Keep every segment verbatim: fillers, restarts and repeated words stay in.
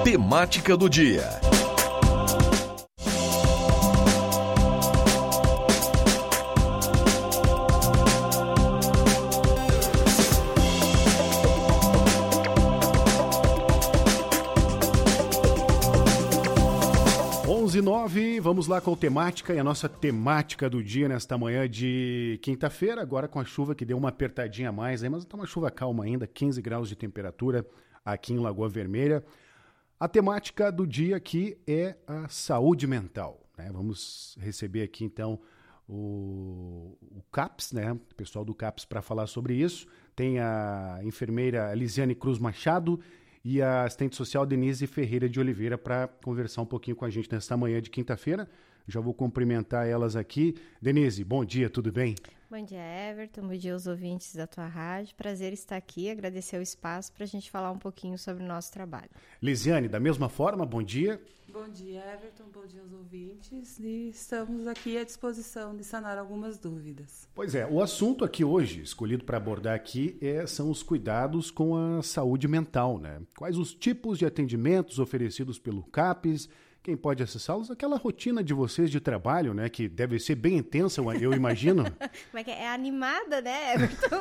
Temática do dia. onze e nove, vamos lá com a temática e a nossa temática do dia nesta manhã de quinta-feira, agora com a chuva que deu uma apertadinha a mais, aí, mas tá uma chuva calma ainda, quinze graus de temperatura aqui em Lagoa Vermelha. A temática do dia aqui é a saúde mental, né? Vamos receber aqui então o, o CAPS, né? O pessoal do CAPS para falar sobre isso. Tem a enfermeira Lisiane Cruz Machado e a assistente social Denise Ferreira de Oliveira para conversar um pouquinho com a gente nesta manhã de quinta-feira. Já vou cumprimentar elas aqui. Denise, bom dia, tudo bem? Bom dia, Everton. Bom dia aos ouvintes da tua rádio. Prazer estar aqui, agradecer o espaço para a gente falar um pouquinho sobre o nosso trabalho. Lisiane, da mesma forma, bom dia. Bom dia, Everton. Bom dia aos ouvintes. E estamos aqui à disposição de sanar algumas dúvidas. Pois é, o assunto aqui hoje, escolhido para abordar aqui, é, são os cuidados com a saúde mental, né? Quais os tipos de atendimentos oferecidos pelo CAPS, quem pode acessá-los, aquela rotina de vocês de trabalho, né, que deve ser bem intensa, eu imagino. Como é que é? É animada, né, Everton?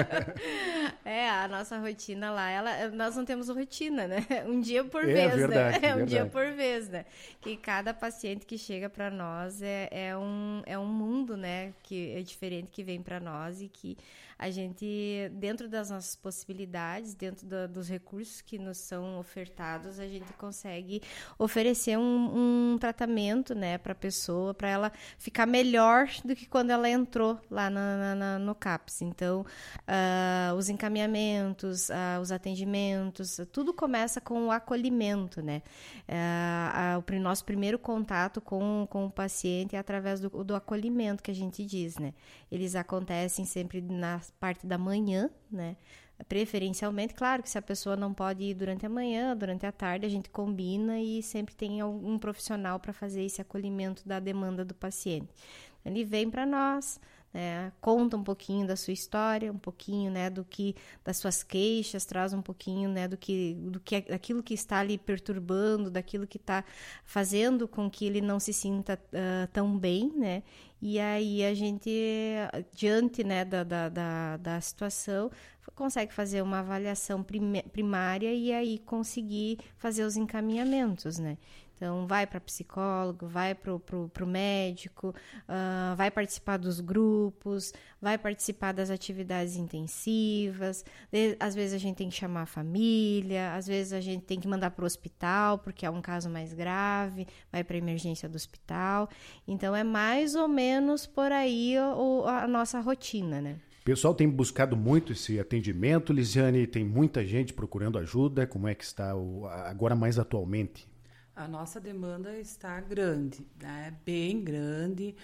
É, a nossa rotina lá, ela, nós não temos rotina, né? Um dia por é vez, verdade, né? É um verdade. dia por vez, né? Que cada paciente que chega para nós é, é, um, é um mundo, né, que é diferente que vem para nós e que a gente, dentro das nossas possibilidades, dentro do, dos recursos que nos são ofertados, a gente consegue oferecer um, um tratamento, né, para a pessoa, para ela ficar melhor do que quando ela entrou lá na, na, na, no CAPS. Então, uh, os encaminhamentos, uh, os atendimentos, tudo começa com o acolhimento, né? Uh, uh, o nosso primeiro contato com, com o paciente é através do, do acolhimento, que a gente diz, né? Eles acontecem sempre na parte da manhã, né? Preferencialmente, claro que se a pessoa não pode ir durante a manhã, durante a tarde, a gente combina e sempre tem algum profissional para fazer esse acolhimento da demanda do paciente. Ele vem para nós, né, conta um pouquinho da sua história, um pouquinho, né, do que, das suas queixas, traz um pouquinho, né, do que, do que, daquilo que está ali perturbando, daquilo que está fazendo com que ele não se sinta uh, tão bem, né? E aí a gente, diante, né, da, da, da, da situação, consegue fazer uma avaliação primária e aí conseguir fazer os encaminhamentos, né? Então, vai para psicólogo, vai para o médico, uh, vai participar dos grupos, vai participar das atividades intensivas. De, às vezes a gente tem que chamar a família, às vezes a gente tem que mandar para o hospital, porque é um caso mais grave, vai para a emergência do hospital. Então, é mais ou menos por aí o, a nossa rotina, né? O pessoal tem buscado muito esse atendimento, Lisiane, tem muita gente procurando ajuda. Como é que está o, agora mais atualmente? A nossa demanda está grande, né? Bem grande.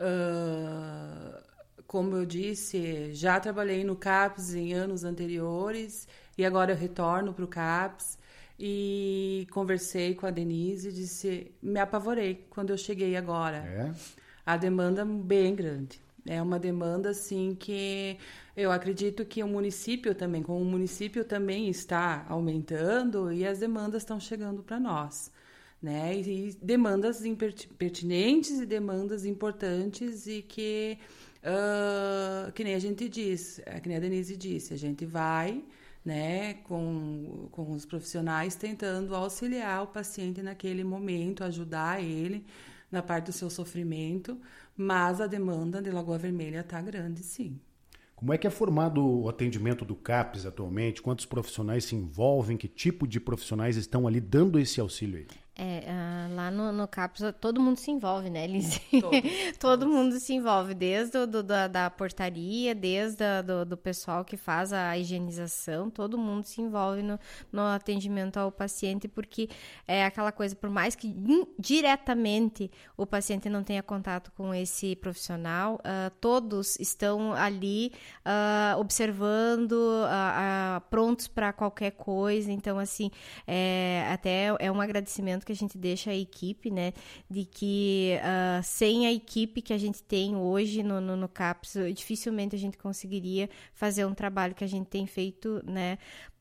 Uh, como eu disse, já trabalhei no CAPS em anos anteriores e agora eu retorno para o CAPS e conversei com a Denise e disse, me apavorei quando eu cheguei agora. É? A demanda é bem grande. É uma demanda, assim, que eu acredito que o município também, como o município também está aumentando e as demandas estão chegando para nós. Né? E demandas pertinentes e demandas importantes e que, uh, que nem a gente diz, que nem a Denise disse, a gente vai, né, com, com os profissionais tentando auxiliar o paciente naquele momento, ajudar ele na parte do seu sofrimento, mas a demanda de Lagoa Vermelha está grande, sim. Como é que é formado o atendimento do CAPS atualmente? Quantos profissionais se envolvem? Que tipo de profissionais estão ali dando esse auxílio aí? É, uh, lá no, no CAPS todo mundo se envolve, né, Liz? Todos, Todo todos. mundo se envolve, desde o, do, da, da portaria, desde a, do, do pessoal que faz a higienização, todo mundo se envolve no, no atendimento ao paciente, porque é aquela coisa, por mais que diretamente o paciente não tenha contato com esse profissional, uh, todos estão ali uh, observando, uh, uh, prontos para qualquer coisa, então, assim, é, até é um agradecimento que a gente deixa à equipe equipe, né? De que uh, sem a equipe que a gente tem hoje no, no, no CAPS, dificilmente a gente conseguiria fazer um trabalho que a gente tem feito, né?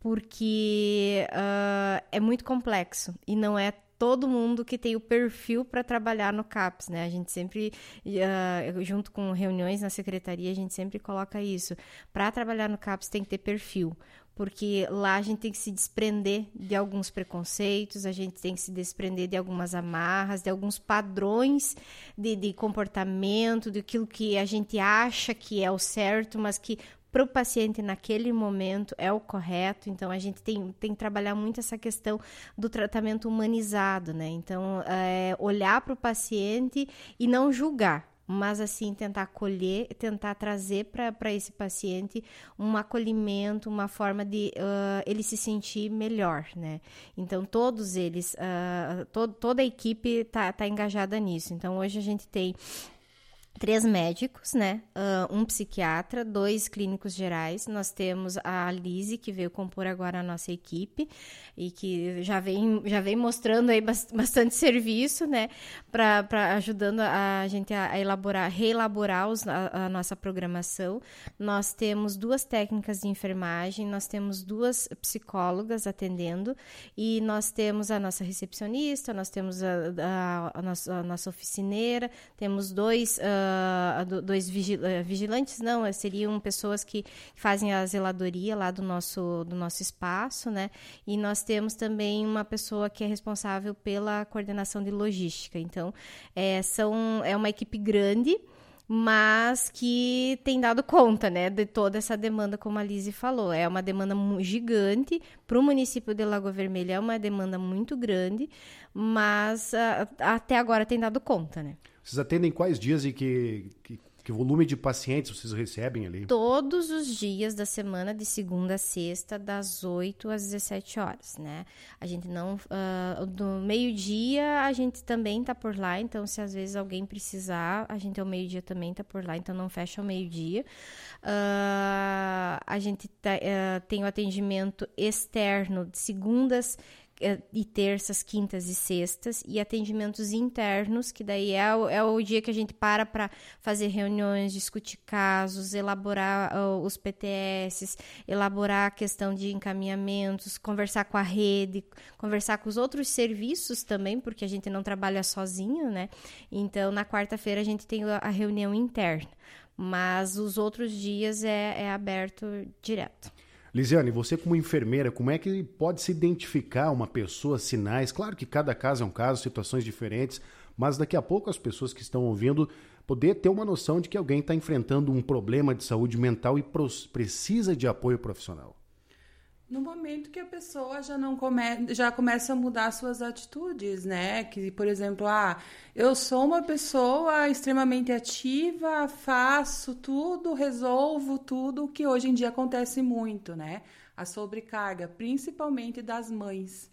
Porque uh, é muito complexo e não é todo mundo que tem o perfil para trabalhar no CAPS, né? A gente sempre, uh, junto com reuniões na secretaria, a gente sempre coloca isso. Para trabalhar no CAPS tem que ter perfil, porque lá a gente tem que se desprender de alguns preconceitos, a gente tem que se desprender de algumas amarras, de alguns padrões de, de comportamento, daquilo que a gente acha que é o certo, mas que para o paciente naquele momento é o correto. Então a gente tem, tem que trabalhar muito essa questão do tratamento humanizado, né? Então é, olhar para o paciente e não julgar, mas assim tentar acolher, tentar trazer para esse paciente um acolhimento, uma forma de uh, ele se sentir melhor, né? Então todos eles, uh, to, toda a equipe está tá engajada nisso. Então hoje a gente tem três médicos, né? Uh, um psiquiatra, dois clínicos gerais. Nós temos a Lise, que veio compor agora a nossa equipe e que já vem, já vem mostrando aí bastante serviço, né? Para ajudando a gente a, a elaborar, reelaborar os, a, a nossa programação. Nós temos duas técnicas de enfermagem, nós temos duas psicólogas atendendo e nós temos a nossa recepcionista, nós temos a, a, a, nossa, a nossa oficineira, temos dois... Uh, Uh, dois vigilantes, não, seriam pessoas que fazem a zeladoria lá do nosso, do nosso espaço, né? E nós temos também uma pessoa que é responsável pela coordenação de logística. Então, é, são, é uma equipe grande, mas que tem dado conta, né, de toda essa demanda, como a Lise falou. É uma demanda gigante, para o município de Lagoa Vermelha é uma demanda muito grande, mas uh, até agora tem dado conta, né? Vocês atendem quais dias e que, que, que volume de pacientes vocês recebem ali? Todos os dias da semana, de segunda a sexta, das oito às dezessete horas, né? A gente não... Uh, do meio-dia, a gente também tá por lá, então se às vezes alguém precisar, a gente ao meio-dia também tá por lá, então não fecha ao meio-dia. Uh, a gente tá, uh, tem o atendimento externo de segundas e terças, quintas e sextas, e atendimentos internos, que daí é o, é o dia que a gente para para fazer reuniões, discutir casos, elaborar uh, os P T S, elaborar a questão de encaminhamentos, conversar com a rede, conversar com os outros serviços também, porque a gente não trabalha sozinho, né? Então, na quarta-feira a gente tem a reunião interna, mas os outros dias é, é aberto direto. Lisiane, você como enfermeira, como é que pode se identificar uma pessoa, sinais? Claro que cada caso é um caso, situações diferentes, mas daqui a pouco as pessoas que estão ouvindo poder ter uma noção de que alguém está enfrentando um problema de saúde mental e precisa de apoio profissional. No momento que a pessoa já não come, já começa a mudar suas atitudes, né? Que, por exemplo, ah, eu sou uma pessoa extremamente ativa, faço tudo, resolvo tudo, que hoje em dia acontece muito, né? A sobrecarga, principalmente das mães.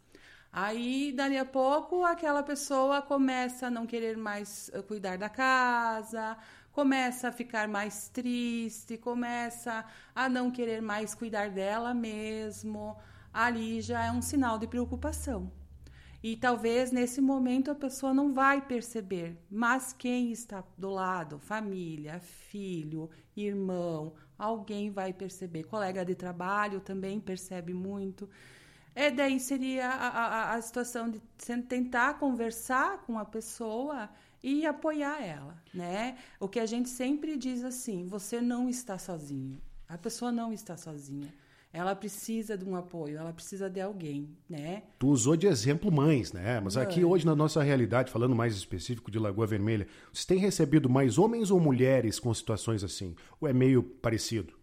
Aí, dali a pouco, aquela pessoa começa a não querer mais cuidar da casa, começa a ficar mais triste, começa a não querer mais cuidar dela mesmo. Ali já é um sinal de preocupação. E talvez nesse momento a pessoa não vai perceber, mas quem está do lado, família, filho, irmão, alguém vai perceber. Colega de trabalho também percebe muito. É, daí seria a, a, a situação de tentar conversar com a pessoa e apoiar ela, né? O que a gente sempre diz assim, você não está sozinho. A pessoa não está sozinha. Ela precisa de um apoio, ela precisa de alguém, né? Tu usou de exemplo mães, né? Mas aqui hoje na nossa realidade, falando mais específico de Lagoa Vermelha, vocês têm recebido mais homens ou mulheres com situações assim? Ou é meio parecido?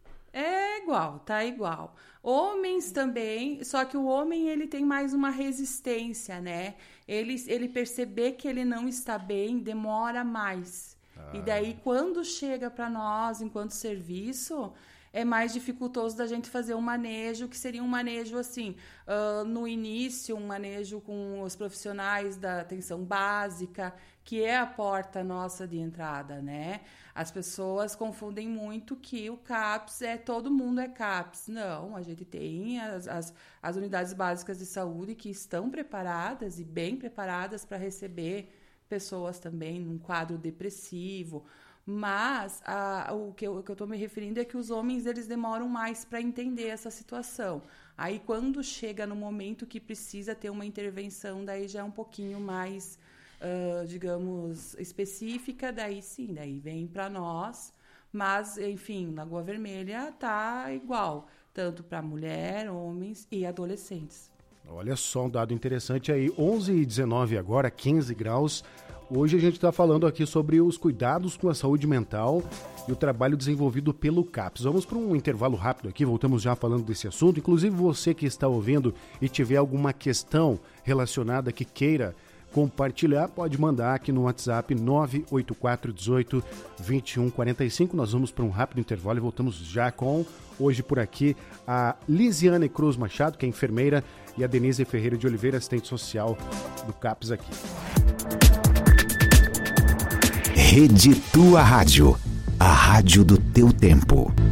É igual, tá igual. Homens também, só que o homem ele tem mais uma resistência, né? Ele, ele perceber que ele não está bem demora mais. Ah. E daí, quando chega para nós, enquanto serviço, é mais dificultoso da gente fazer um manejo, que seria um manejo assim, uh, no início, um manejo com os profissionais da atenção básica, que é a porta nossa de entrada, né? As pessoas confundem muito que o CAPS é todo mundo é CAPS. Não, a gente tem as, as, as unidades básicas de saúde que estão preparadas e bem preparadas para receber pessoas também num quadro depressivo. Mas a, o que eu estou me referindo é que os homens eles demoram mais para entender essa situação. Aí, quando chega no momento que precisa ter uma intervenção, daí já é um pouquinho mais... Uh, digamos, específica, daí sim, daí vem para nós, mas, enfim, Lagoa Vermelha tá igual, tanto para mulher, homens e adolescentes. Olha só, um dado interessante aí, onze e dezenove agora, quinze graus. Hoje a gente está falando aqui sobre os cuidados com a saúde mental e o trabalho desenvolvido pelo CAPS. Vamos para um intervalo rápido aqui, voltamos já falando desse assunto. Inclusive você que está ouvindo e tiver alguma questão relacionada que queira compartilhar, pode mandar aqui no WhatsApp nove oito quatro um oito, dois um quatro cinco. Nós vamos para um rápido intervalo e voltamos já com, hoje por aqui, a Lisiane Cruz Machado, que é enfermeira, e a Denise Ferreira de Oliveira, assistente social do CAPS aqui. Rede Tua Rádio, a rádio do teu tempo.